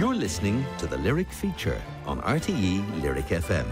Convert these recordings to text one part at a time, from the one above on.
You're listening to the Lyric Feature on RTE Lyric FM.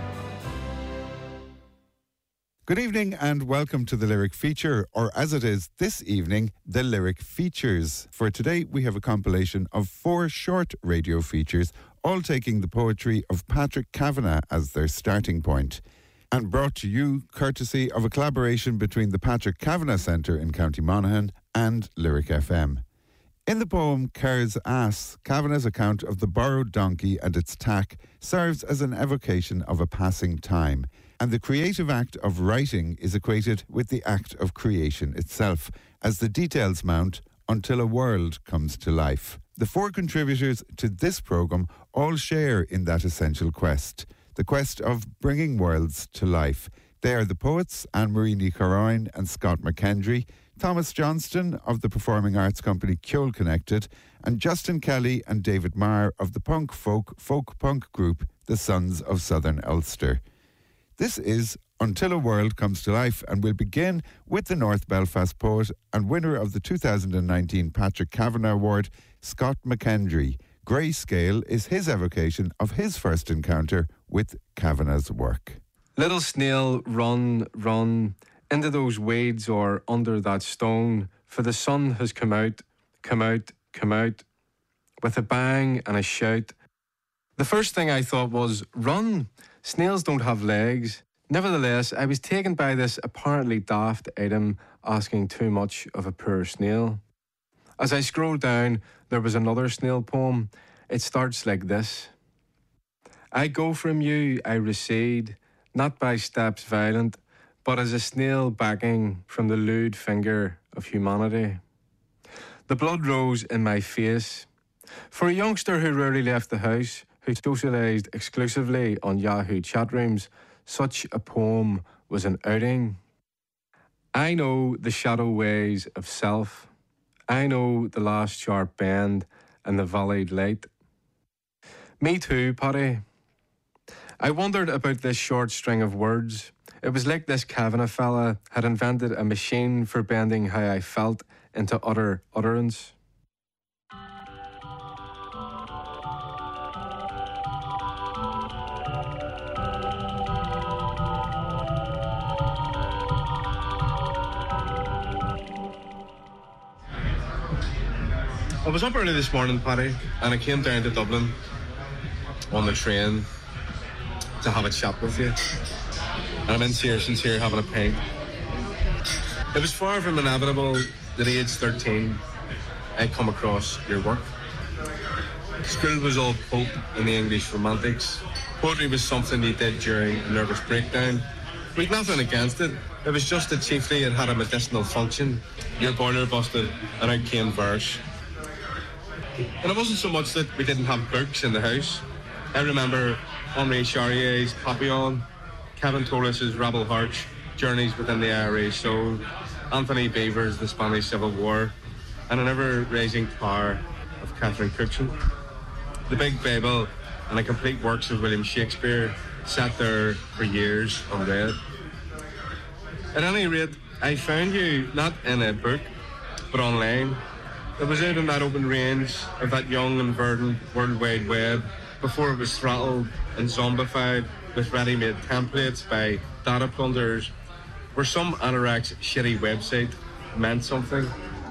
Good evening and welcome to the Lyric Feature, or as it is this evening, the Lyric Features. For today, we have a compilation of 4 short radio features, all taking the poetry of Patrick Kavanagh as their starting point, and brought to you courtesy of a collaboration between the Patrick Kavanagh Centre in County Monaghan and Lyric FM. In the poem Kerr's Ass, Kavanagh's account of the borrowed donkey and its tack serves as an evocation of a passing time, and the creative act of writing is equated with the act of creation itself, as the details mount until a world comes to life. The 4 contributors to this programme all share in that essential quest, the quest of bringing worlds to life. They are the poets Anne-Marie Ní Chomhairle and Scott McKendry, Thomas Johnston of the performing arts company Ceol Connected, and Justin Kelly and David Marr of the folk punk group The Sons of Southern Ulster. This is Until a World Comes to Life, and we'll begin with the North Belfast poet and winner of the 2019 Patrick Kavanagh Award, Scott McKendry. Greyscale is his evocation of his first encounter with Kavanagh's work. Little snail, run, run, into those weeds or under that stone, for the sun has come out, come out, come out, with a bang and a shout. The first thing I thought was, run, snails don't have legs. Nevertheless, I was taken by this apparently daft item asking too much of a poor snail. As I scrolled down, there was another snail poem. It starts like this. I go from you, I recede, not by steps violent, but as a snail backing from the lewd finger of humanity. The blood rose in my face. For a youngster who rarely left the house, who socialised exclusively on Yahoo chat rooms, such a poem was an outing. I know the shadow ways of self. I know the last sharp bend and the valleyed light. Me too, Paddy. I wondered about this short string of words. It was like this Kavanagh fella had invented a machine for bending how I felt into utter utterance. I was up early this morning, Paddy, and I came down to Dublin on the train to have a chat with you. And I'm in Searson's here having a pint. It was far from inevitable that at age 13 I'd come across your work. School was all pulp in the English Romantics. Poetry was something you did during a nervous breakdown. We'd nothing against it. It was just that chiefly it had a medicinal function. Your boiler busted and out came verse. And it wasn't so much that we didn't have books in the house. I remember Henri Charrier's Papillon, Kevin Torres's Rebel Hearts, Journeys Within the IRA Soul, Anthony Beevor's The Spanish Civil War, and an ever-raising tower of Catherine Cookson. The Big Babel and a complete works of William Shakespeare sat there for years unread. At any rate, I found you not in a book, but online. It was out in that open range of that young and verdant World Wide Web before it was throttled and zombified with ready-made templates by data plunderers, where some anorak's shitty website meant something.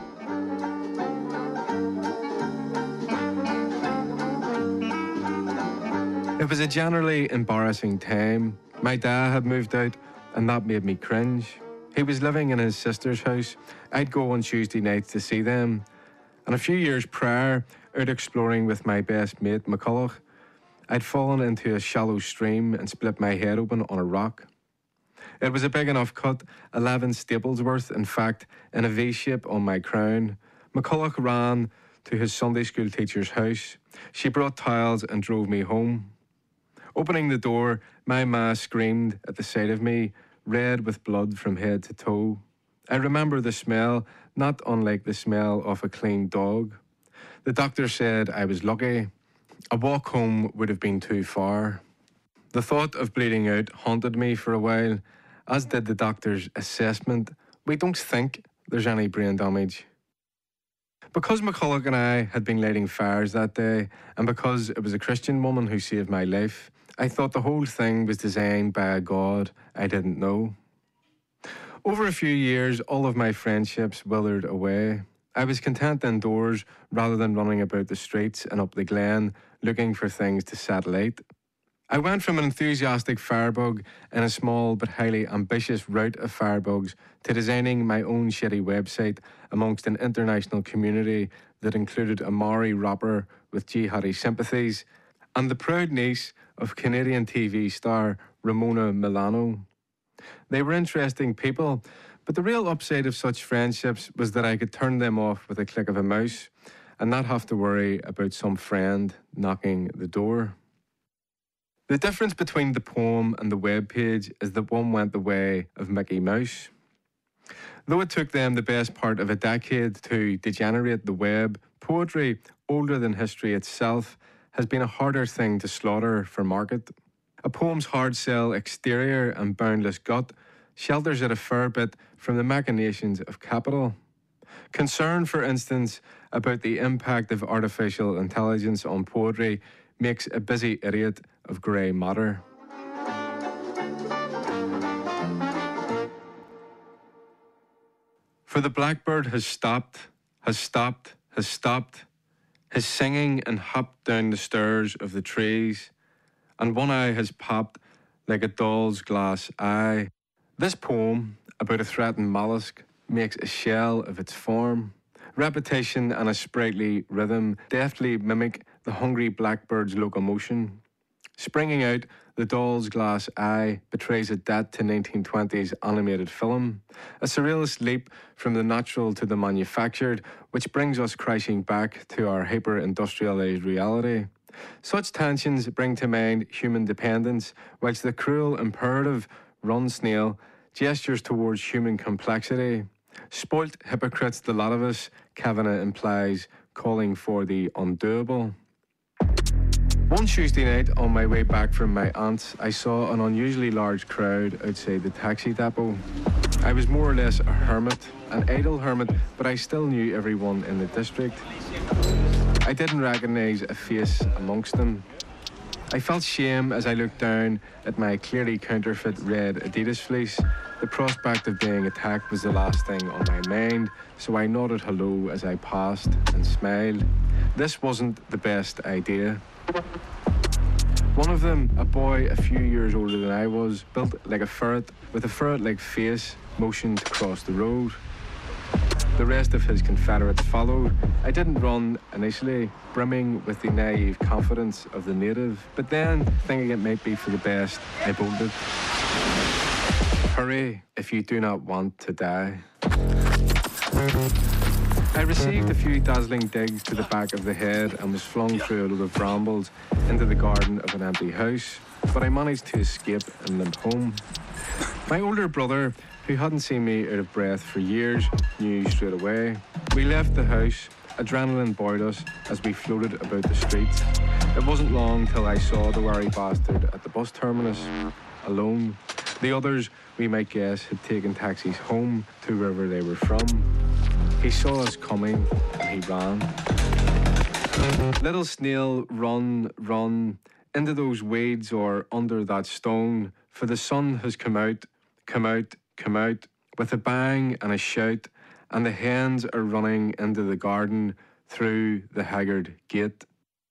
It was a generally embarrassing time. My dad had moved out, and that made me cringe. He was living in his sister's house. I'd go on Tuesday nights to see them. And a few years prior, out exploring with my best mate, McCulloch, I'd fallen into a shallow stream and split my head open on a rock. It was a big enough cut, 11 staples worth, in fact, in a V-shape on my crown. McCulloch ran to his Sunday school teacher's house. She brought towels and drove me home. Opening the door, my ma screamed at the sight of me, red with blood from head to toe. I remember the smell, not unlike the smell of a clean dog. The doctor said I was lucky. A walk home would have been too far. The thought of bleeding out haunted me for a while, as did the doctor's assessment. We don't think there's any brain damage. Because McCulloch and I had been lighting fires that day, and because it was a Christian woman who saved my life, I thought the whole thing was designed by a God I didn't know. Over a few years, all of my friendships withered away. I was content indoors rather than running about the streets and up the glen looking for things to satellite. I went from an enthusiastic firebug in a small but highly ambitious route of firebugs to designing my own shitty website amongst an international community that included a Maori rapper with jihadi sympathies and the proud niece of Canadian TV star Ramona Milano. They were interesting people, but the real upside of such friendships was that I could turn them off with a click of a mouse and not have to worry about some friend knocking the door. The difference between the poem and the web page is that one went the way of Mickey Mouse. Though it took them the best part of a decade to degenerate the web, poetry, older than history itself, has been a harder thing to slaughter for market. A poem's hard-sell exterior and boundless gut shelters it a fair bit from the machinations of capital. Concern, for instance, about the impact of artificial intelligence on poetry makes a busy idiot of grey matter. For the blackbird has stopped, has stopped, has stopped, his singing and hopped down the stairs of the trees, and one eye has popped like a doll's glass eye. This poem, about a threatened mollusk, makes a shell of its form. Repetition and a sprightly rhythm deftly mimic the hungry blackbird's locomotion. Springing out, the doll's glass eye betrays a debt to 1920s animated film, a surrealist leap from the natural to the manufactured, which brings us crashing back to our hyper-industrialized reality. Such tensions bring to mind human dependence, whilst the cruel imperative, run snail, gestures towards human complexity. Spoilt hypocrites, the lot of us, Kavanagh implies, calling for the undoable. One Tuesday night, on my way back from my aunt's, I saw an unusually large crowd outside the taxi depot. I was more or less a hermit, an idle hermit, but I still knew everyone in the district. I didn't recognise a face amongst them. I felt shame as I looked down at my clearly counterfeit red Adidas fleece. The prospect of being attacked was the last thing on my mind, so I nodded hello as I passed and smiled. This wasn't the best idea. One of them, a boy a few years older than I was, built like a ferret, with a ferret-like face, motioned to cross the road. The rest of his confederates followed. I didn't run initially, brimming with the naive confidence of the native, but then, thinking it might be for the best, I bolted. Hurry if you do not want to die. I received a few dazzling digs to the back of the head and was flung through a load of brambles into the garden of an empty house, but I managed to escape and limp home. My older brother, who hadn't seen me out of breath for years, knew straight away. We left the house. Adrenaline buoyed us as we floated about the streets. It wasn't long till I saw the wary bastard at the bus terminus, alone. The others, we might guess, had taken taxis home to wherever they were from. He saw us coming and he ran. Little snail, run, run, into those weeds or under that stone, for the sun has come out, come out, come out, with a bang and a shout, and the hens are running into the garden through the haggard gate.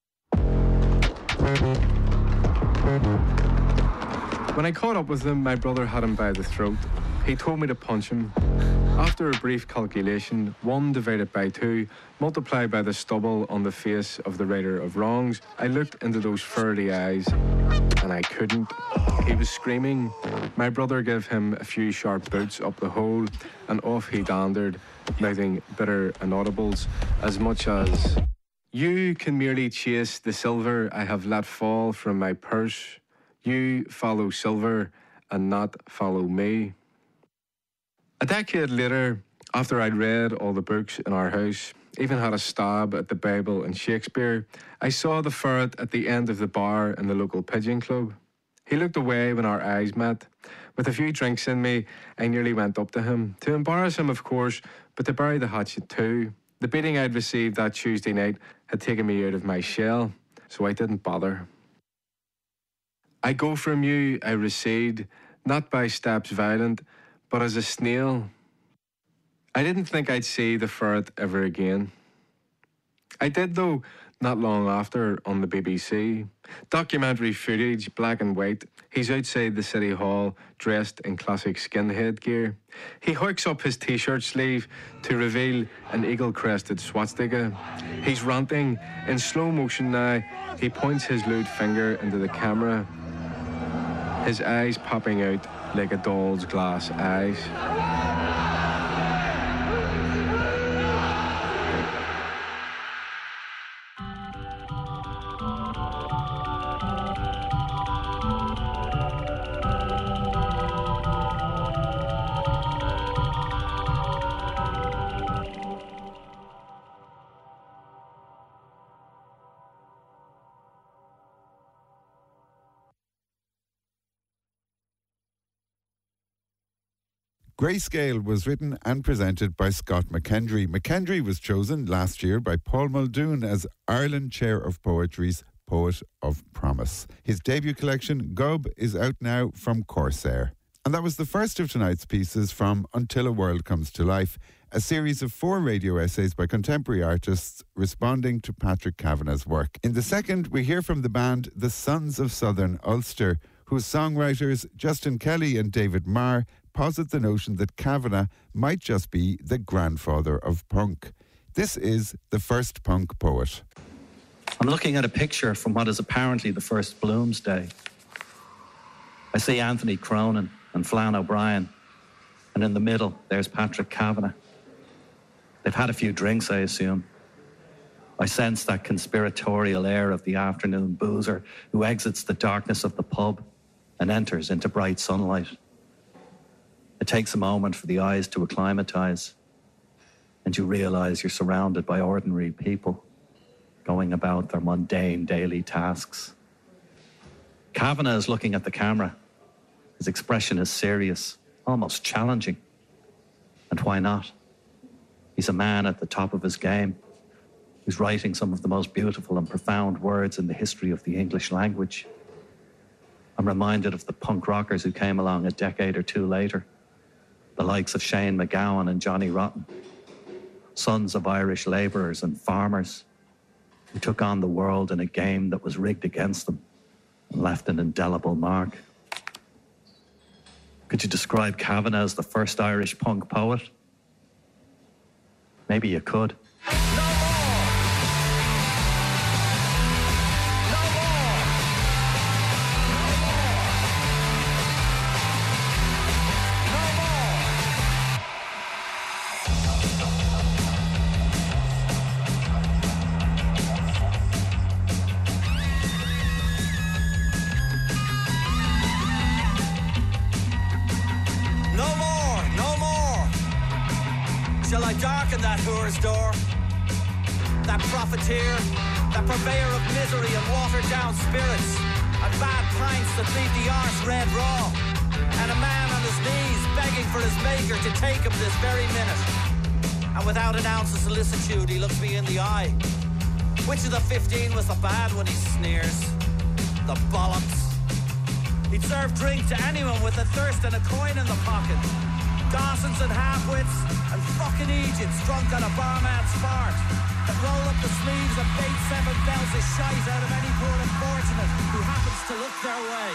When I caught up with him, my brother had him by the throat. He told me to punch him. After a brief calculation, 1 divided by 2, multiplied by the stubble on the face of the righter of wrongs, I looked into those furry eyes, and I couldn't. He was screaming. My brother gave him a few sharp boots up the hole, and off he dandered, mouthing bitter inaudibles, as much as, "You can merely chase the silver I have let fall from my purse. You follow silver and not follow me." A decade later, after I'd read all the books in our house, even had a stab at the Bible and Shakespeare, I saw the ferret at the end of the bar in the local pigeon club. He looked away when our eyes met. With a few drinks in me, I nearly went up to him. To embarrass him, of course, but to bury the hatchet too. The beating I'd received that Tuesday night had taken me out of my shell, so I didn't bother. I go from you, I recede, not by steps violent, but as a snail. I didn't think I'd see the ferret ever again. I did, though, not long after, on the BBC. Documentary footage, black and white. He's outside the City Hall, dressed in classic skinhead gear. He hikes up his t-shirt sleeve to reveal an eagle-crested swastika. He's ranting. In slow motion now, he points his lewd finger into the camera, his eyes popping out like a doll's glass eyes. Grayscale was written and presented by Scott McKendry. McKendry was chosen last year by Paul Muldoon as Ireland Chair of Poetry's Poet of Promise. His debut collection, Gub, is out now from Corsair. And that was the first of tonight's pieces from Until a World Comes to Life, a series of 4 radio essays by contemporary artists responding to Patrick Kavanagh's work. In the second, we hear from the band The Sons of Southern Ulster, whose songwriters Justin Kelly and David Marr posit the notion that Kavanagh might just be the grandfather of punk. This is the first punk poet. I'm looking at a picture from what is apparently the first Bloomsday. I see Anthony Cronin and Flann O'Brien, and in the middle, there's Patrick Kavanagh. They've had a few drinks, I assume. I sense that conspiratorial air of the afternoon boozer who exits the darkness of the pub and enters into bright sunlight. It takes a moment for the eyes to acclimatise, and you realise you're surrounded by ordinary people going about their mundane daily tasks. Kavanagh is looking at the camera. His expression is serious, almost challenging. And why not? He's a man at the top of his game, who's writing some of the most beautiful and profound words in the history of the English language. I'm reminded of the punk rockers who came along a decade or two later, the likes of Shane MacGowan and Johnny Rotten, sons of Irish labourers and farmers who took on the world in a game that was rigged against them and left an indelible mark. Could you describe Kavanagh as the first Irish punk poet? Maybe you could. Shall I darken that whore's door? That profiteer, that purveyor of misery and watered-down spirits, and bad pints that leave the arse red raw, and a man on his knees begging for his maker to take him this very minute. And without an ounce of solicitude, he looks me in the eye. Which of the 15 was the bad one, he sneers? The bollocks. He'd serve drink to anyone with a thirst and a coin in the pocket. Dawsons and half-wits and fucking Egypts drunk on a barman's fart that roll up the sleeves and bait 7 bells of shite out of any poor unfortunate who happens to look their way.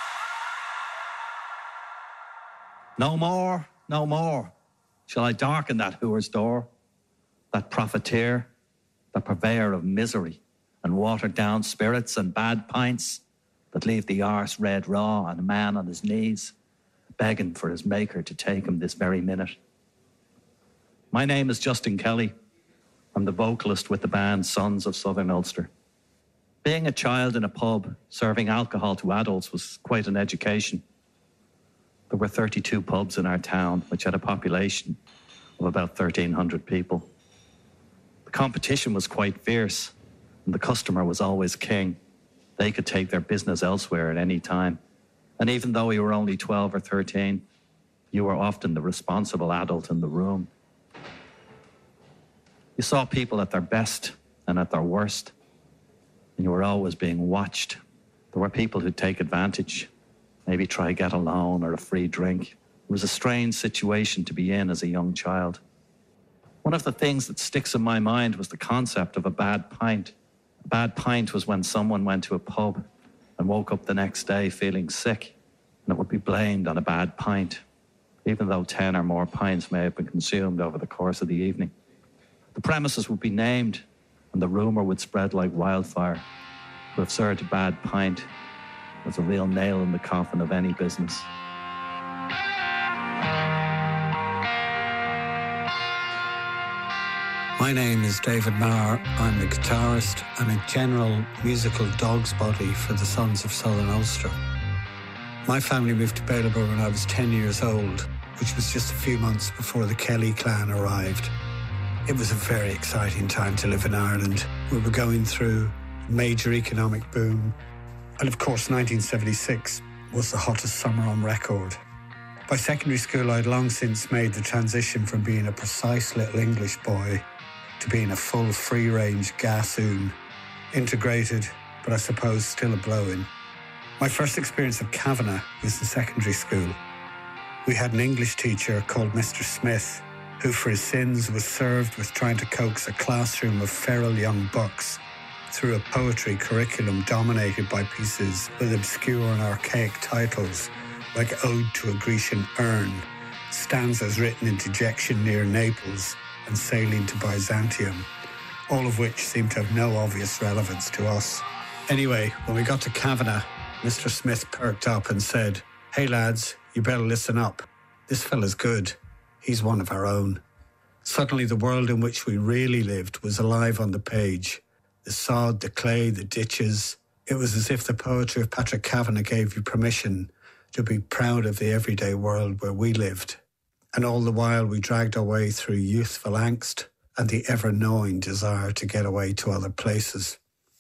No more, no more. Shall I darken that whore's door? That profiteer, that purveyor of misery and watered-down spirits and bad pints that leave the arse red raw and a man on his knees begging for his maker to take him this very minute. My name is Justin Kelly. I'm the vocalist with the band Sons of Southern Ulster. Being a child in a pub serving alcohol to adults was quite an education. There were 32 pubs in our town, which had a population of about 1,300 people. The competition was quite fierce, and the customer was always king. They could take their business elsewhere at any time. And even though you were only 12 or 13, you were often the responsible adult in the room. You saw people at their best and at their worst, and you were always being watched. There were people who'd take advantage, maybe try to get a loan or a free drink. It was a strange situation to be in as a young child. One of the things that sticks in my mind was the concept of a bad pint. A bad pint was when someone went to a pub and woke up the next day feeling sick, and it would be blamed on a bad pint, even though 10 or more pints may have been consumed over the course of the evening. The premises would be named, and the rumour would spread like wildfire. To have served a bad pint was a real nail in the coffin of any business. My name is David Maher. I'm the guitarist and a general musical dog's body for the Sons of Southern Ulster. My family moved to Ballybor when I was 10 years old, which was just a few months before the Kelly clan arrived. It was a very exciting time to live in Ireland. We were going through a major economic boom, and of course 1976 was the hottest summer on record. By secondary school, I'd long since made the transition from being a precise little English boy to being a full free-range gassoon, integrated, but I suppose still a blow-in. My first experience of Kavanagh was in secondary school. We had an English teacher called Mr. Smith, who for his sins was served with trying to coax a classroom of feral young bucks through a poetry curriculum dominated by pieces with obscure and archaic titles like Ode to a Grecian Urn, stanzas written in dejection near Naples, and Sailing to Byzantium, all of which seemed to have no obvious relevance to us. Anyway, when we got to Kavanagh, Mr. Smith perked up and said, "Hey lads, you better listen up. This fella's good. He's one of our own." Suddenly the world in which we really lived was alive on the page. The sod, the clay, the ditches. It was as if the poetry of Patrick Kavanagh gave you permission to be proud of the everyday world where we lived. And all the while we dragged our way through youthful angst and the ever-gnawing desire to get away to other places.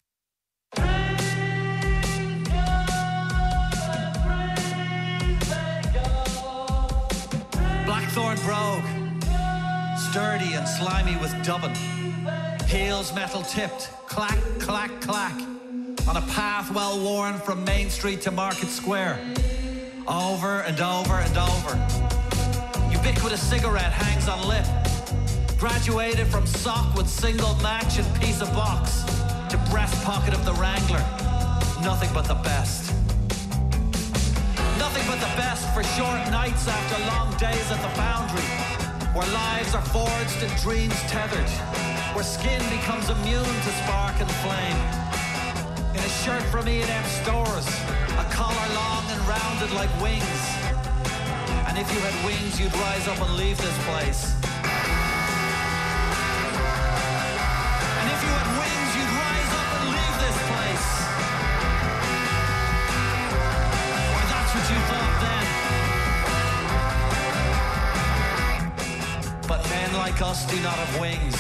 Blackthorn brogue, sturdy and slimy with dubbin, heels metal tipped, clack, clack, clack, on a path well worn from Main Street to Market Square, over and over and over. Ubiquitous cigarette hangs on lip, graduated from sock with single match and piece of box to breast pocket of the Wrangler. Nothing but the best. Nothing but the best for short nights after long days at the Foundry, where lives are forged and dreams tethered, where skin becomes immune to spark and flame. In a shirt from E&M Stores, a collar long and rounded like wings. And if you had wings, you'd rise up and leave this place. And if you had wings, you'd rise up and leave this place. Or that's what you thought then. But men like us do not have wings.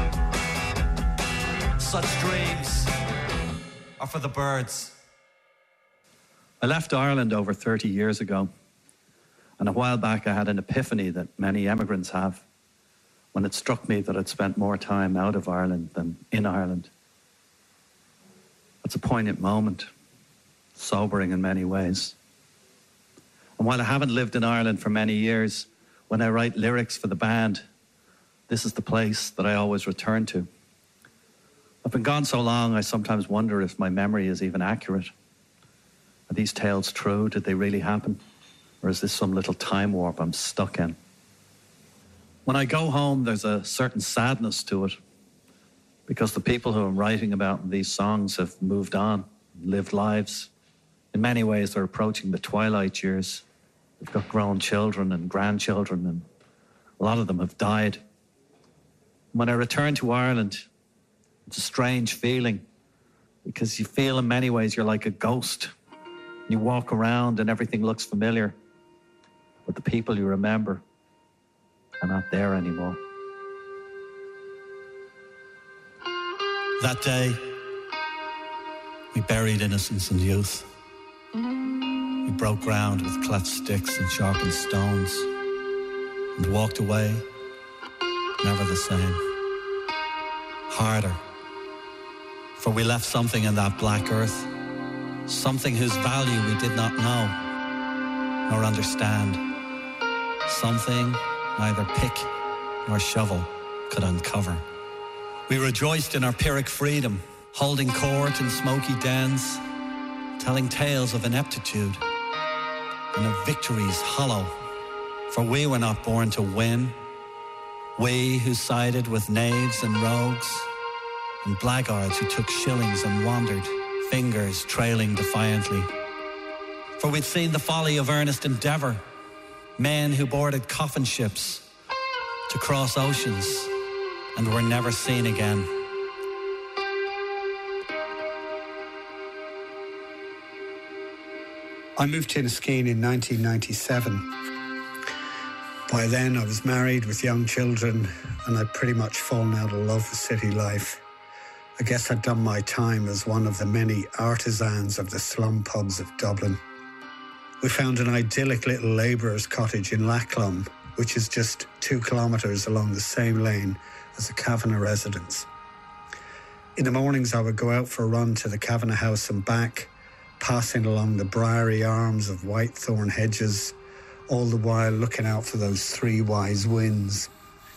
Such dreams are for the birds. I left Ireland over 30 years ago. And a while back, I had an epiphany that many emigrants have when it struck me that I'd spent more time out of Ireland than in Ireland. It's a poignant moment, sobering in many ways. And while I haven't lived in Ireland for many years, when I write lyrics for the band, this is the place that I always return to. I've been gone so long, I sometimes wonder if my memory is even accurate. Are these tales true? Did they really happen? Or is this some little time warp I'm stuck in? When I go home, there's a certain sadness to it, because the people who I'm writing about in these songs have moved on, lived lives. In many ways, they're approaching the twilight years. They've got grown children and grandchildren, and a lot of them have died. When I return to Ireland, it's a strange feeling, because you feel in many ways you're like a ghost. You walk around and everything looks familiar, but the people you remember are not there anymore. That day, we buried innocence and youth. We broke ground with cleft sticks and sharpened stones and walked away, never the same. harder. For we left something in that black earth, something whose value we did not know nor understand, something neither pick nor shovel could uncover. We rejoiced in our Pyrrhic freedom, holding court in smoky dens, telling tales of ineptitude and of victories hollow. For we were not born to win, we who sided with knaves and rogues, and blackguards who took shillings and wandered, fingers trailing defiantly. For we'd seen the folly of earnest endeavour, men who boarded coffin ships to cross oceans and were never seen again. I moved to Inniskeen in 1997. By then I was married with young children and I'd pretty much fallen out of love with city life. I guess I'd done my time as one of the many artisans of the slum pubs of Dublin. We found an idyllic little labourer's cottage in Lacklum, which is just 2 kilometres along the same lane as the Kavanagh residence. In the mornings I would go out for a run to the Kavanagh house and back, passing along the briery arms of white thorn hedges, all the while looking out for those 3 wise winds.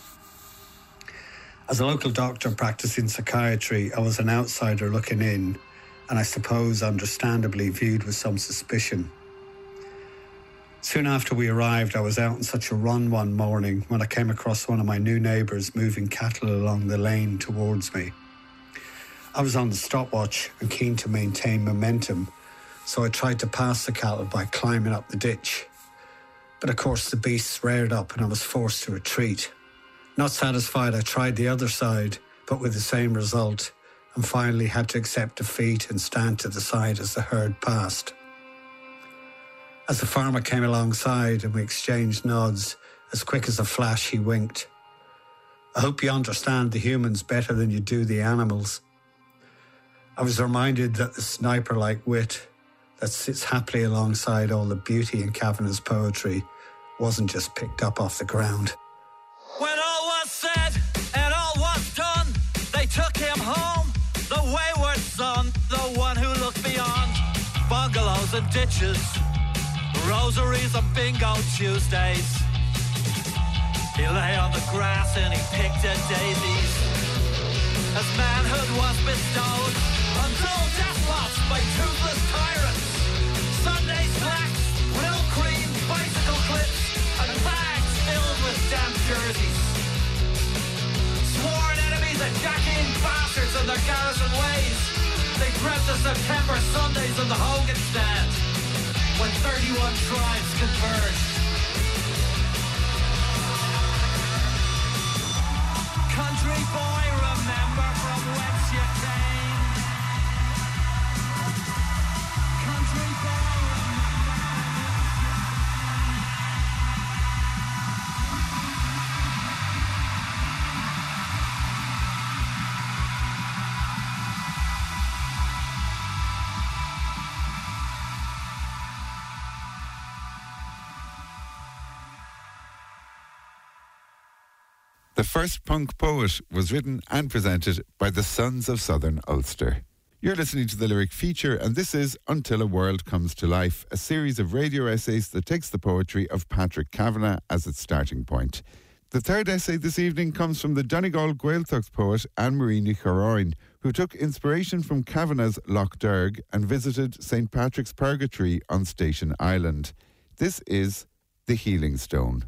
As a local doctor practicing psychiatry, I was an outsider looking in, and I suppose understandably viewed with some suspicion. Soon after we arrived, I was out on such a run one morning when I came across one of my new neighbours moving cattle along the lane towards me. I was on the stopwatch and keen to maintain momentum, so I tried to pass the cattle by climbing up the ditch. But of course the beasts reared up and I was forced to retreat. Not satisfied, I tried the other side, but with the same result, and finally had to accept defeat and stand to the side as the herd passed. As the farmer came alongside and we exchanged nods, as quick as a flash he winked. I hope you understand the humans better than you do the animals. I was reminded that the sniper-like wit that sits happily alongside all the beauty in Kavanagh's poetry wasn't just picked up off the ground. When all was said and all was done, they took him home, the wayward son, the one who looked beyond bungalows and ditches, rosaries and bingo Tuesdays. He lay on the grass and he picked at daisies as manhood was bestowed on dull despots by toothless tyrants. Sunday slacks, real cream, bicycle clips, and bags filled with damp jerseys. Sworn enemies and jacking bastards in their garrison ways. They dreamt of September Sundays in the Hogan stand, when 31 tribes converged. Country boy, remember from whence you came. Country boy, The first punk poet was written and presented by the Sons of Southern Ulster. You're listening to the Lyric Feature, and this is Until a World Comes to Life, a series of radio essays that takes the poetry of Patrick Kavanagh as its starting point. The third essay this evening comes from the Donegal Gaeltacht poet Anne-Marie Nicharain, who took inspiration from Kavanagh's Loch Derg and visited St. Patrick's Purgatory on Station Island. This is The Healing Stone.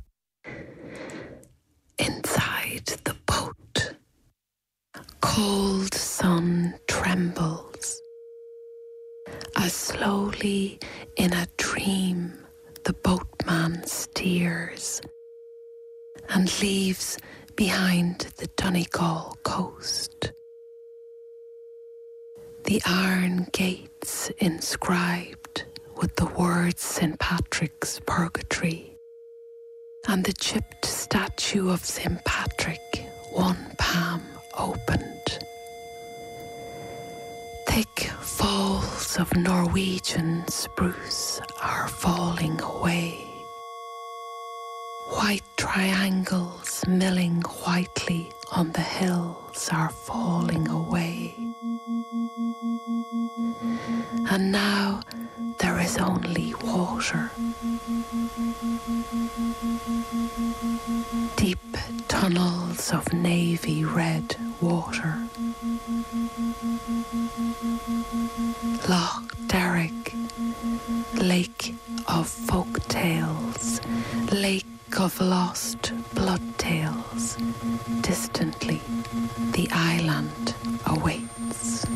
Inside the boat, cold sun trembles, as slowly in a dream the boatman steers and leaves behind the Donegal coast the iron gates inscribed with the words St. Patrick's Purgatory, and the chipped statue of St. Patrick, one palm opened. Thick falls of Norwegian spruce are falling away. White triangles milling whitely on the hills are falling away. And now there is only water. Deep tunnels of navy red water. Loch Derrick, lake of folk tales, lake of lost blood tales. Distantly, the island awaits.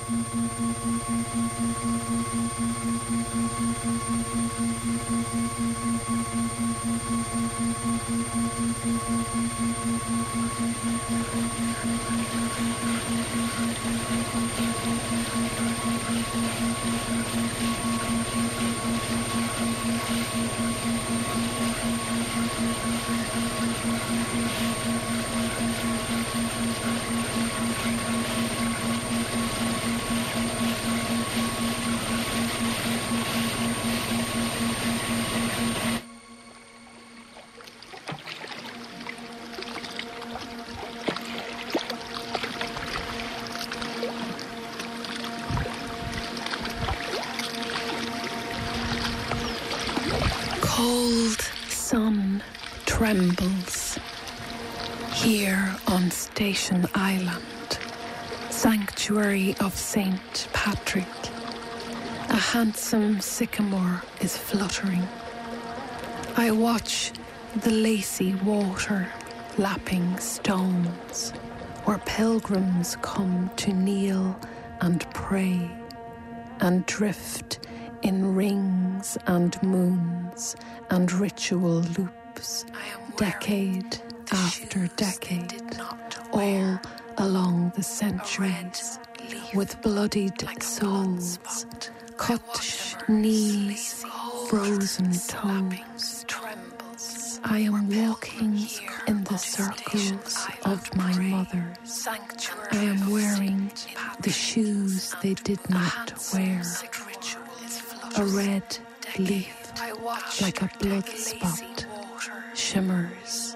Cold sun trembles here on Station Island, sanctuary of St. Patrick. A handsome sycamore is fluttering. I watch the lacy water lapping stones where pilgrims come to kneel and pray and drift in rings and moons and ritual loops, decade after decade, all along the centuries, with bloodied souls, cut knees, frozen toes. I am walking in the circles of my mothers. I am wearing the shoes they did not wear. A red leaf, like a blood spot, shimmers.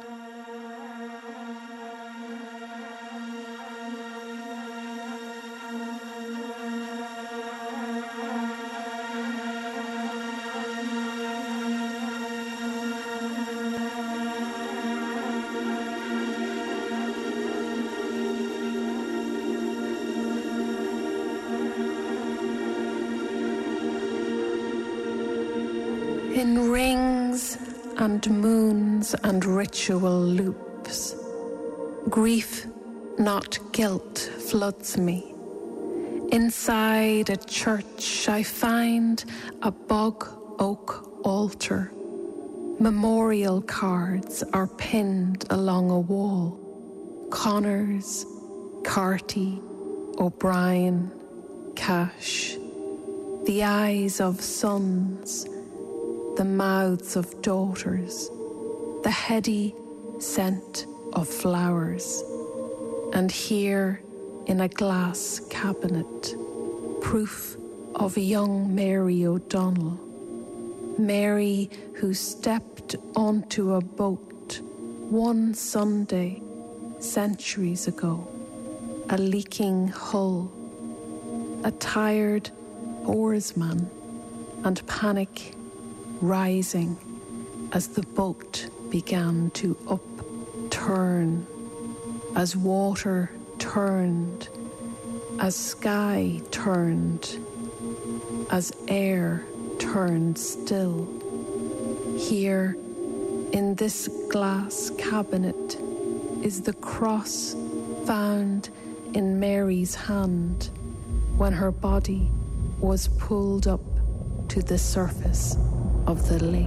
In rings and moons and ritual loops, grief, not guilt, floods me. Inside a church I find a bog oak altar. Memorial cards are pinned along a wall. Connors, Carty, O'Brien, Cash. The eyes of sons, the mouths of daughters, the heady scent of flowers, and here in a glass cabinet, proof of young Mary O'Donnell, Mary who stepped onto a boat one Sunday centuries ago, a leaking hull, a tired oarsman, and panic rising as the boat began to upturn, as water turned, as sky turned, as air turned still. Here, in this glass cabinet, is the cross found in Mary's hand when her body was pulled up to the surface of the lake.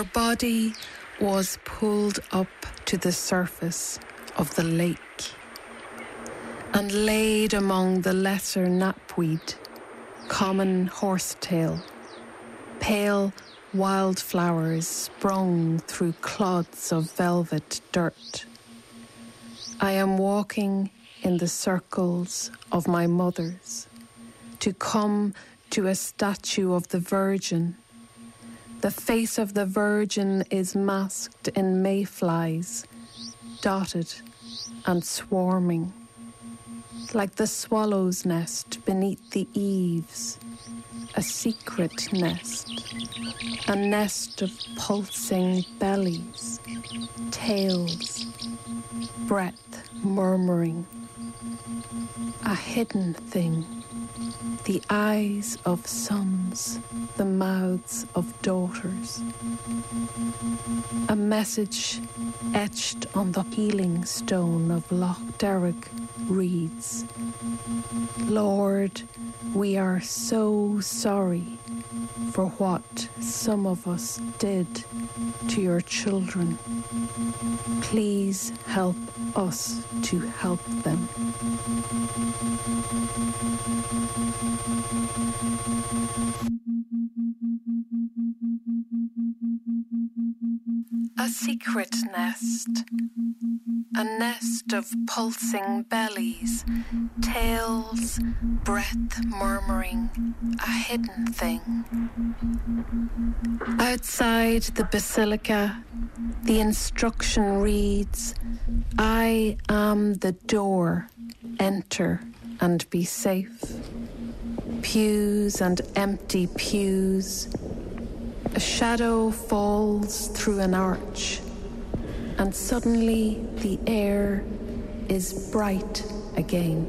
Her body was pulled up to the surface of the lake and laid among the lesser knapweed, common horsetail, pale wildflowers sprung through clods of velvet dirt. I am walking in the circles of my mothers to come to a statue of the Virgin. The face of the Virgin is masked in mayflies, dotted and swarming, like the swallow's nest beneath the eaves, a secret nest, a nest of pulsing bellies, tails, breath murmuring, a hidden thing, the eyes of sons, the mouths of daughters. A message etched on the healing stone of Loch Derrig reads, Lord, we are so sorry for what some of us did to your children. Please help us to help them. A secret nest, a nest of pulsing bellies, tails, breath murmuring, a hidden thing. Outside the basilica, the instruction reads, I am the door, enter and be safe. Pews and empty pews. A shadow falls through an arch, and suddenly the air is bright again.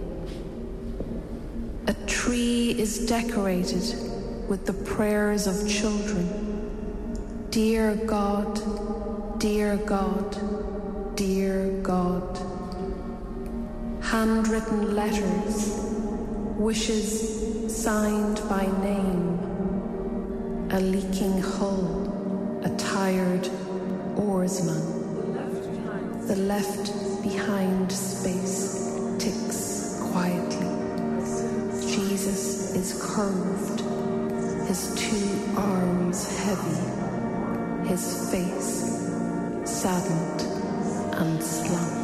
A tree is decorated with the prayers of children. Dear God, dear God, dear God. Handwritten letters, wishes signed by name. A leaking hull, a tired oarsman. The left behind space ticks quietly. Jesus is curved, his two arms heavy, his face saddened and slant.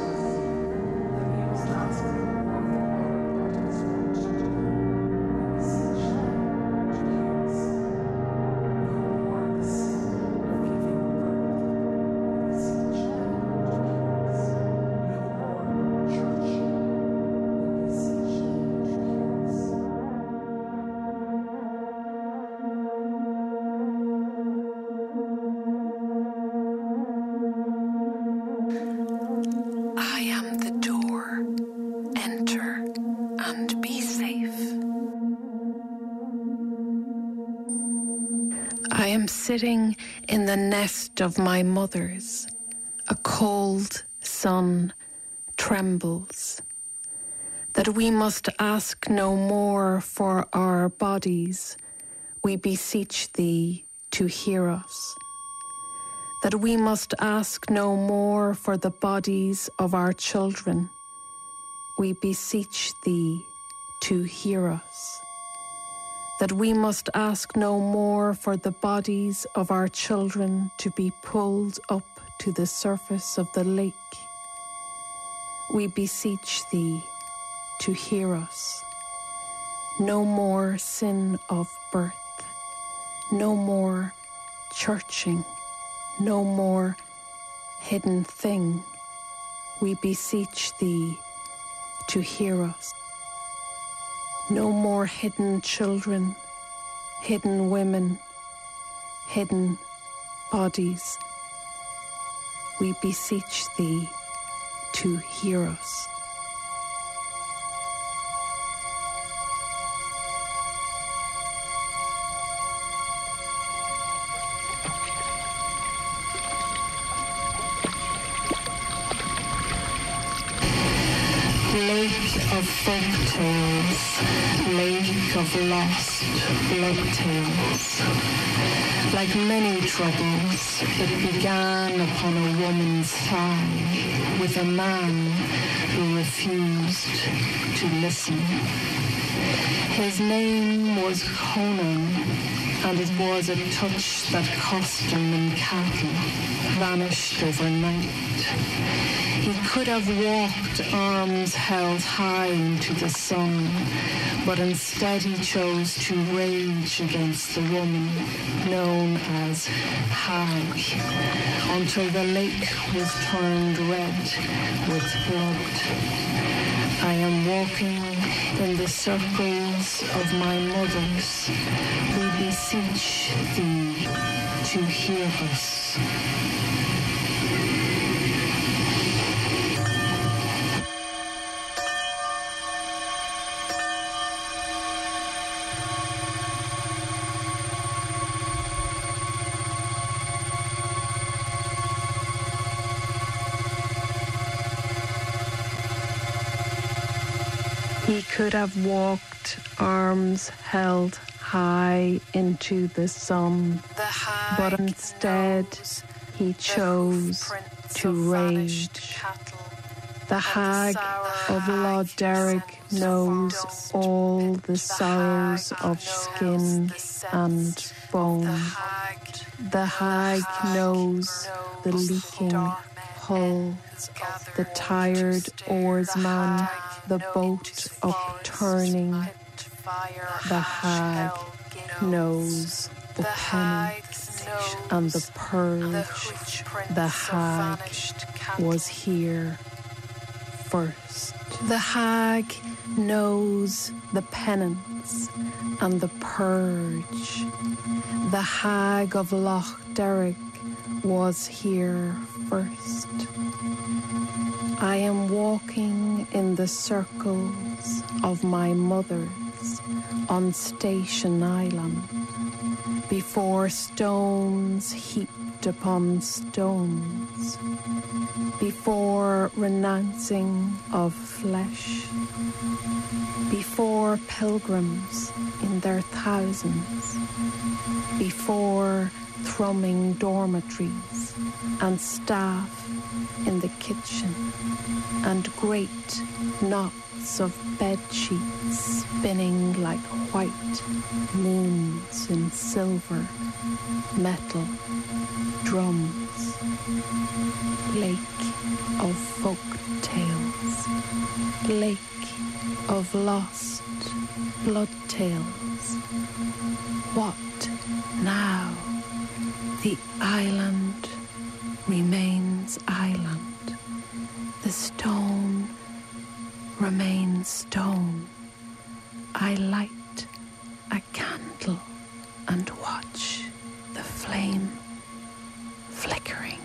I am sitting in the nest of my mothers. A cold sun trembles. That we must ask no more for our bodies, we beseech thee to hear us. That we must ask no more for the bodies of our children, we beseech thee to hear us. That we must ask no more for the bodies of our children to be pulled up to the surface of the lake. We beseech thee to hear us. No more sin of birth, no more churching, no more hidden thing. We beseech thee to hear us. No more hidden children, hidden women, hidden bodies. We beseech thee to hear us. Lake of folk tales, lake of lost blood tales. Like many troubles, it began upon a woman's thigh with a man who refused to listen. His name was Conan, and it was a touch that cost him in cattle, vanished overnight. He could have walked arms held high into the sun, but instead he chose to rage against the woman known as Hag, until the lake was turned red with blood. I am walking in the circles of my mothers. We beseech thee to hear us. He could have walked, arms held high into the sun, but instead he chose to rage. The Hag of Lord Derrick knows all the sorrows of skin and bone. The Hag knows the leaking hull, the tired oarsman, the boat upturning. The Hag knows the penance and the purge. The Hag was here first. The Hag knows the penance and the purge. The Hag of Loch Derrick was here first. I am walking in the circles of my mothers on Station Island, before stones heaped upon stones, before renouncing of flesh, before pilgrims in their thousands, before thrumming dormitories and staff in the kitchen, and great knots of bed sheets spinning like white moons in silver, metal, drums. Lake of folk tales, lake of lost blood tales. What now? The island remains island. The stone remains stone. I light a candle and watch the flame flickering.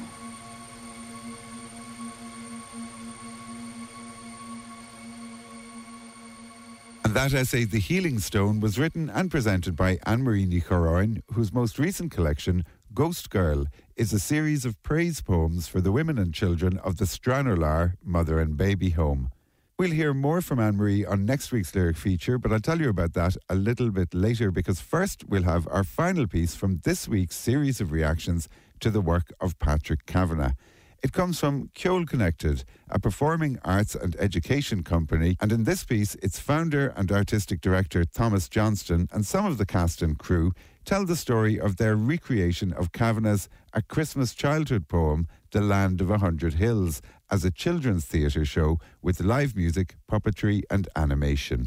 And that essay, The Healing Stone, was written and presented by Anne-Marie Ní Chomhairle, whose most recent collection, Ghost Girl, is a series of praise poems for the women and children of the Stranorlar Mother and Baby Home. We'll hear more from Anne-Marie on next week's lyric feature, but I'll tell you about that a little bit later, because first we'll have our final piece from this week's series of reactions to the work of Patrick Kavanagh. It comes from Ceol Connected, a performing arts and education company, and in this piece, its founder and artistic director Thomas Johnston and some of the cast and crew tell the story of their recreation of Kavanagh's A Christmas Childhood poem, The Land of 100 Hills, as a children's theatre show with live music, puppetry and animation.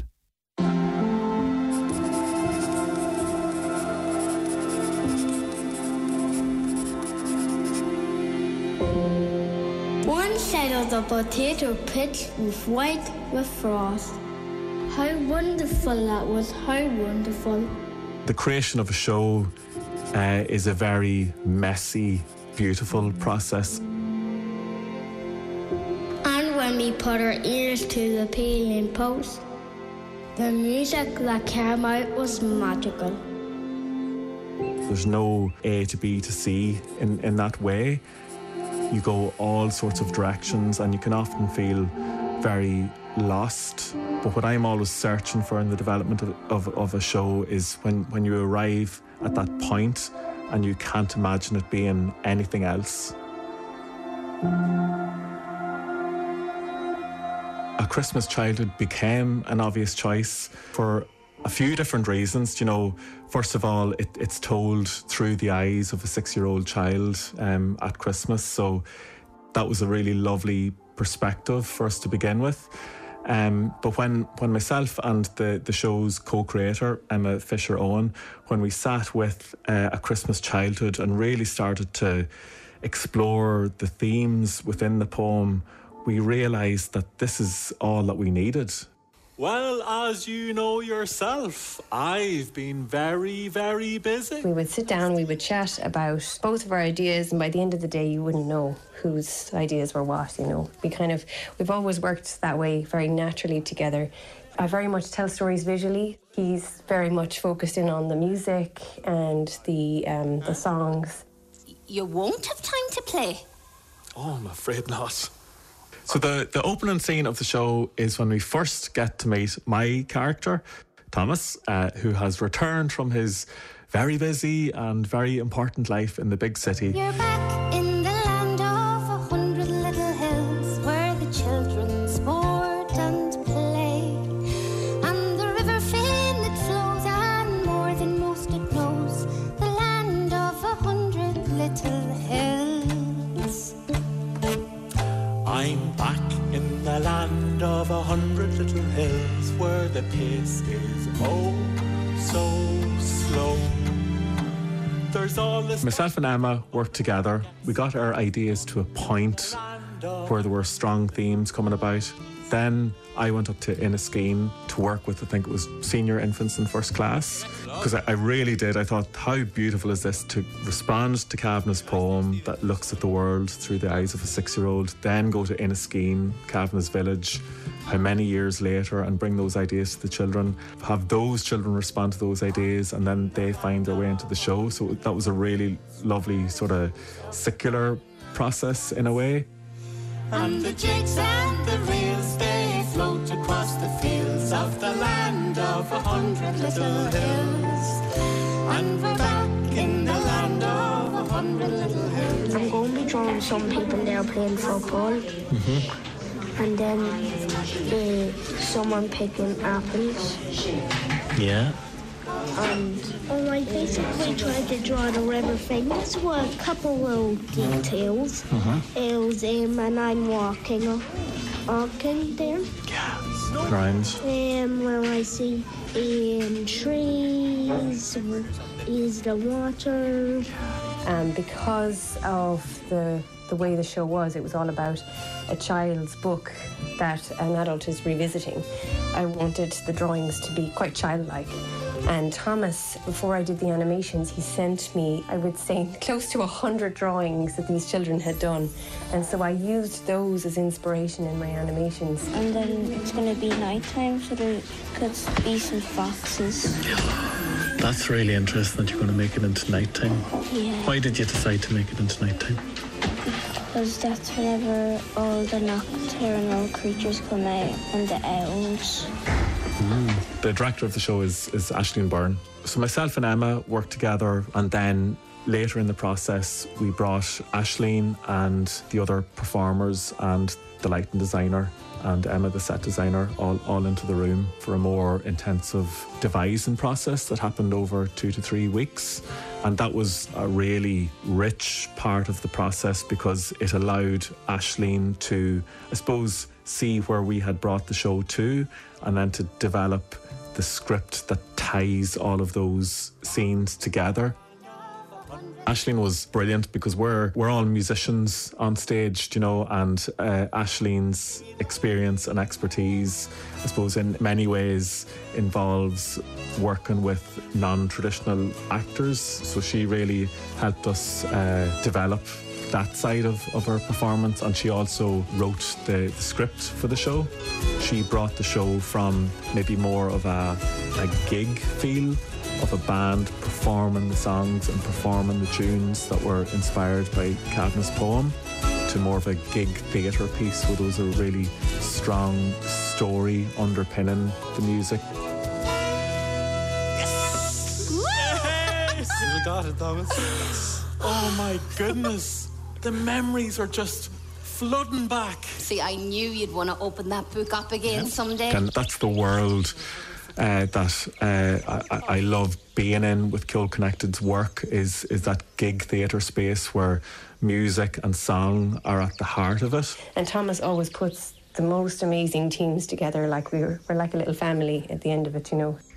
One side of the potato pit was white with frost. How wonderful that was, how wonderful. The creation of a show is a very messy, beautiful process. And when we put our ears to the peeling post, the music that came out was magical. There's no A to B to C in that way. You go all sorts of directions and you can often feel very lost. But what I'm always searching for in the development of a show is when you arrive at that point and you can't imagine it being anything else. A Christmas Childhood became an obvious choice for a few different reasons. You know, first of all, it's told through the eyes of a 6-year-old child at Christmas, so that was a really lovely perspective for us to begin with. But when myself and the show's co-creator, Emma Fisher-Owen, when we sat with A Christmas Childhood and really started to explore the themes within the poem, we realised that this is all that we needed. Well, as you know yourself, I've been very, very busy. We would sit down, we would chat about both of our ideas, and by the end of the day, you wouldn't know whose ideas were what, you know. We've always worked that way, very naturally together. I very much tell stories visually. He's very much focused in on the music and the songs. You won't have time to play. Oh, I'm afraid not. So the opening scene of the show is when we first get to meet my character, Thomas, who has returned from his very busy and very important life in the big city. You're back in the land of 100 little hills where the children sport and play. And the river Finn it flows, and more than most it knows, the land of 100 little hills. I'm back in the land of 100 little hills where the pace is oh so slow. There's all this. Myself and Emma worked together. We got our ideas to a point where there were strong themes coming about. Then I went up to Inniskeen to work with, I think it was senior infants in first class, because I really did. I thought, how beautiful is this to respond to Kavanagh's poem that looks at the world through the eyes of a 6-year-old, then go to Inniskeen, Kavanagh's village, how many years later, and bring those ideas to the children, have those children respond to those ideas, and then they find their way into the show. So that was a really lovely sort of circular process in a way. And the jigs and the reels, they float across the fields of the land of 100 little hills. And we're back in the land of 100 little hills. I'm going to be drawing some people there playing football. And then someone picking apples. Yeah. And I basically tried to draw the river thing. There's a couple of details. It was and I'm walking there. Yeah. Rhymes. Where I see trees, is the water. Because of the way the show was, it was all about a child's book that an adult is revisiting. I wanted the drawings to be quite childlike. And Thomas, before I did the animations, he sent me, I would say, close to 100 drawings that these children had done. And so I used those as inspiration in my animations. And then it's going to be nighttime, so there could be some foxes. That's really interesting that you're going to make it into nighttime. Yeah. Why did you decide to make it into nighttime? Because that's whenever all the nocturnal creatures come out and the owls. The director of the show is Aisling Byrne. So myself and Emma worked together, and then later in the process we brought Aisling and the other performers and the lighting designer and Emma, the set designer, all into the room for a more intensive devising process that happened over 2 to 3 weeks. And that was a really rich part of the process because it allowed Aisling to, I suppose, see where we had brought the show to, and then to develop the script that ties all of those scenes together. Aisling was brilliant because we're all musicians on stage, you know, and Aisling's experience and expertise, I suppose, in many ways involves working with non-traditional actors. So she really helped us develop that side of her performance, and she also wrote the script for the show. She brought the show from maybe more of a gig feel of a band performing the songs and performing the tunes that were inspired by Kavanagh's poem. to more of a gig theatre piece where there was a really strong story underpinning the music. You got it, Thomas. Oh my goodness. The memories are just flooding back. See, I knew you'd want to open that book up again someday. And that's the world that I love being in with Cool Connected's work is that gig theatre space where music and song are at the heart of it. And Thomas always puts the most amazing teams together, like we're like a little family at the end of it, you know.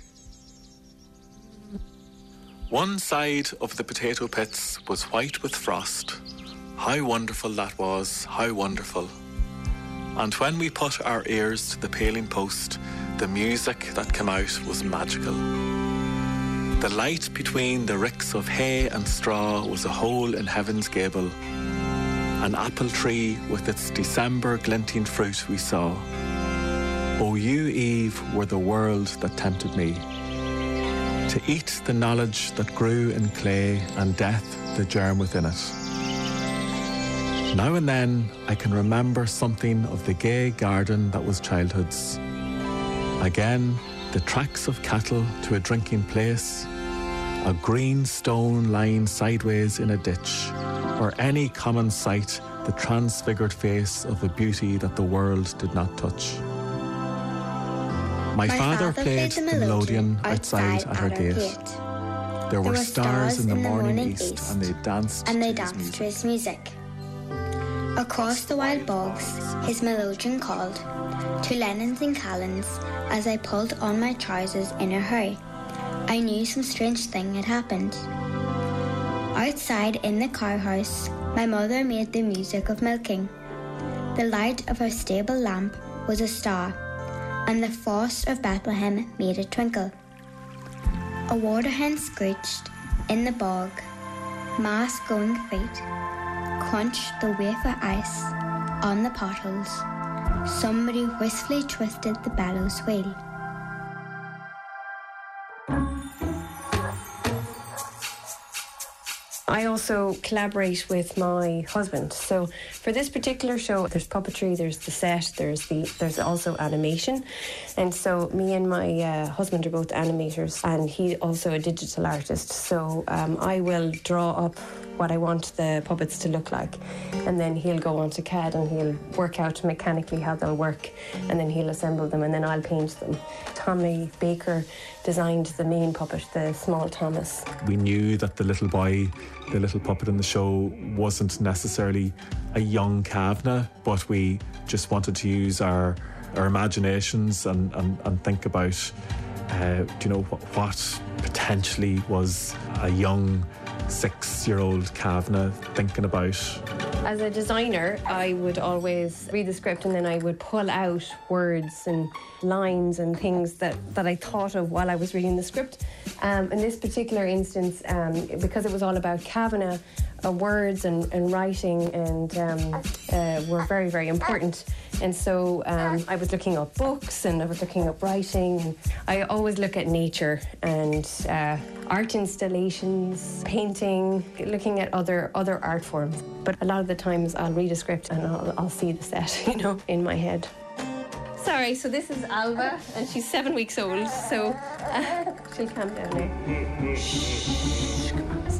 One side of the potato pits was white with frost. How wonderful that was, how wonderful. And when we put our ears to the paling post, the music that came out was magical. The light between the ricks of hay and straw was a hole in heaven's gable. An apple tree with its December glinting fruit we saw. O you, Eve, were the world that tempted me. To eat the knowledge that grew in clay and death the germ within it. Now and then I can remember something of the gay garden that was childhood's. Again, the tracks of cattle to a drinking place, a green stone lying sideways in a ditch, or any common sight, the transfigured face of a beauty that the world did not touch. My father played the melodeon outside at our gate. There were stars in the morning east, and they danced to his music. Across the wild bogs, his melodeon called, to Lennons and Callans, as I pulled on my trousers in a hurry. I knew some strange thing had happened. Outside in the cowhouse, my mother made the music of milking. The light of her stable lamp was a star, and the frost of Bethlehem made it twinkle. A water hen screeched in the bog. Mass going feet crunched the wafer ice on the potholes. Somebody wistfully twisted the bellows wheel. I also collaborate with my husband. So for this particular show, there's puppetry, there's the set, there's also animation. And so me and my husband are both animators, and he's also a digital artist. So I will draw up what I want the puppets to look like, and then he'll go onto CAD and he'll work out mechanically how they'll work, and then he'll assemble them, and then I'll paint them. Tommy Baker designed the main puppet, the small Thomas. We knew that the little boy, the little puppet in the show, wasn't necessarily a young Kavanagh, but we just wanted to use our imaginations and think about what potentially was a young 6-year-old Kavanagh thinking about. As a designer, I would always read the script and then I would pull out words and lines and things that I thought of while I was reading the script. In this particular instance, because it was all about Kavanagh, words and writing and were very, very important. And so I was looking up books and I was looking up writing. And I always look at nature and art installations, painting, looking at other art forms. But a lot of the times I'll read a script and I'll see the set, in my head. Sorry, so this is Alva, and she's 7 weeks old, so she'll calm down now. Shh, come on,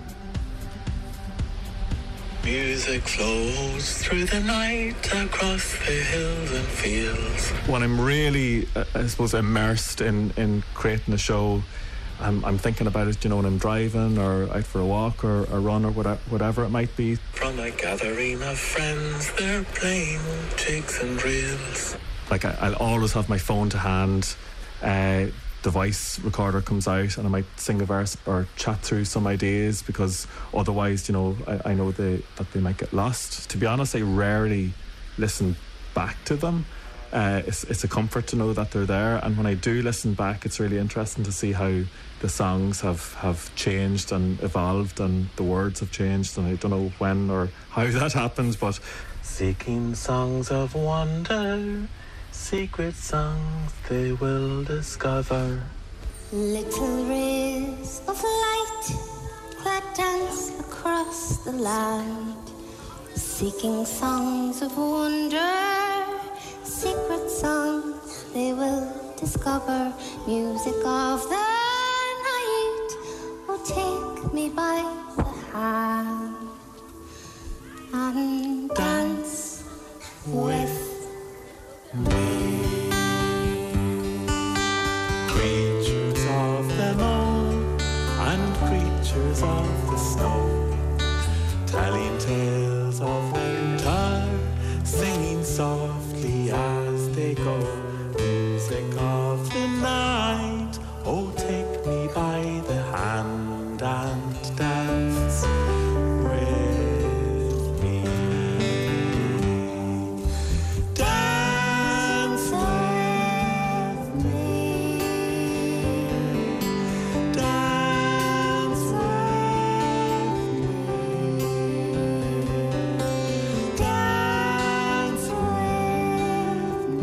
Music flows through the night across the hills and fields. When I'm really, I suppose, immersed in creating a show, I'm thinking about it, when I'm driving or out for a walk or a run or whatever it might be. From a gathering of friends, they're playing jigs and reels. Like I'll always have my phone to hand. The voice recorder comes out and I might sing a verse or chat through some ideas, because otherwise, I know that they might get lost. To be honest, I rarely listen back to them. It's a comfort to know that they're there, and when I do listen back, it's really interesting to see how the songs have changed and evolved, and the words have changed, and I don't know when or how that happens, but seeking songs of wonder, secret songs they will discover. Little rays of light that dance across the light, seeking songs of wonder, secret songs they will discover, music of the night. Oh, take me by the hand and dance with me. Creatures of the moon and creatures of the snow, telling tales of winter, singing softly as they go. Music of the night, oh, take me by the hand and dance with me. Dance with me. Dance with me. Dance with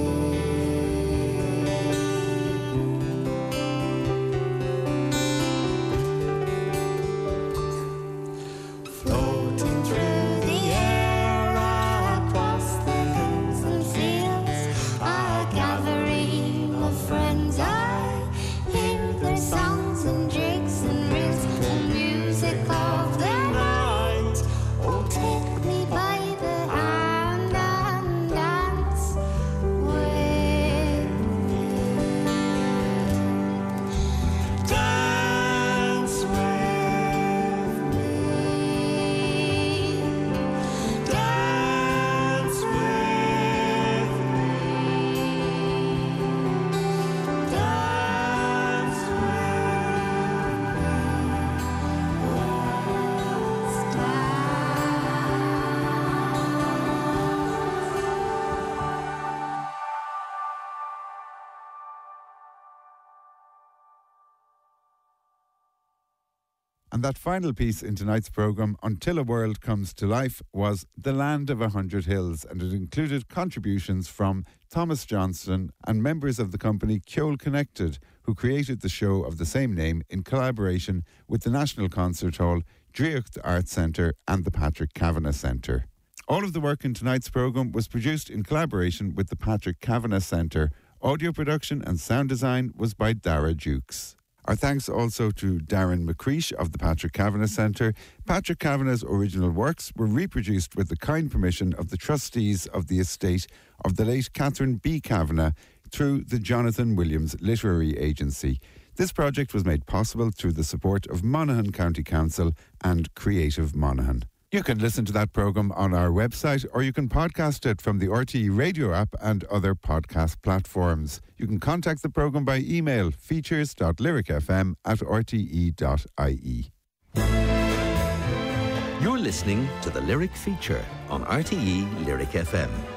floating through the air across the hills and fields, a gathering of friends. I hear their songs and jigs and reels, the music of the night. Oh, take me by the hand and dance with me. Dance with me. Dance with me. Dance And that final piece in tonight's programme, Until a World Comes to Life, was The Land of 100 Hills, and it included contributions from Thomas Johnston and members of the company Ceol Connected, who created the show of the same name in collaboration with the National Concert Hall, Driocht Arts Centre and the Patrick Kavanagh Centre. All of the work in tonight's programme was produced in collaboration with the Patrick Kavanagh Centre. Audio production and sound design was by Dara Jukes. Our thanks also to Darren McCreesh of the Patrick Kavanagh Centre. Patrick Kavanagh's original works were reproduced with the kind permission of the trustees of the estate of the late Catherine B. Kavanagh through the Jonathan Williams Literary Agency. This project was made possible through the support of Monaghan County Council and Creative Monaghan. You can listen to that programme on our website, or you can podcast it from the RTE radio app and other podcast platforms. You can contact the programme by email, features.lyricfm@rte.ie. You're listening to the Lyric Feature on RTE Lyric FM.